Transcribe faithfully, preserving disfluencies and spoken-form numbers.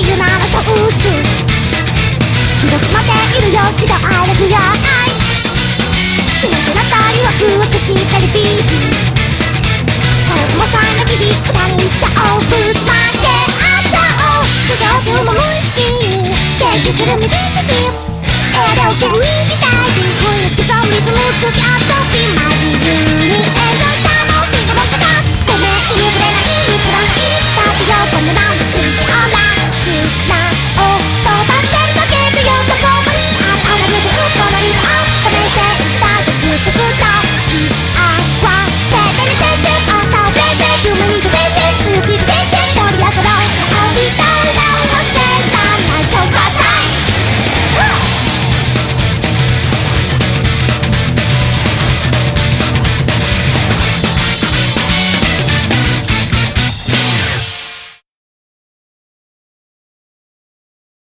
るならそう打つ気が詰まっているよ気が荒れくよ愛しなくなったりワクワクしたりビーチコスモさんの日々歌にしちゃおうぶちまけ合っちゃおう授業中も無意識に掲示する右差しエアで受ける人気大事雰囲気とリズムつきあっちゃってマジ由に